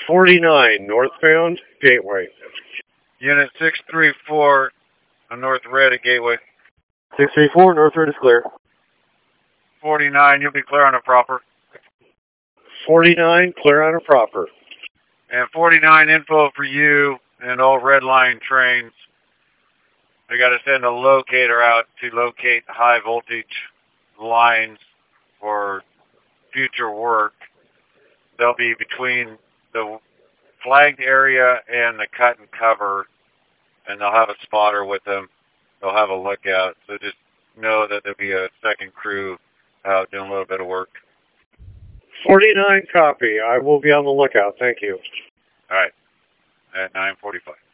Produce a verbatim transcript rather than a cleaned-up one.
forty-nine, northbound, Gateway. Unit six three four, on North Red at Gateway. six three four, North Red is clear. forty-nine, you'll be clear on a proper. forty-nine, clear on a proper. And forty-nine, info for you and all Red Line trains. We got to send a locator out to locate high voltage lines for future work. They'll be between the flagged area and the cut and cover, and they'll have a spotter with them. They'll have a lookout. So just know that there'll be a second crew out doing a little bit of work. forty-nine, copy. I will be on the lookout. Thank you. All right. At nine forty-five.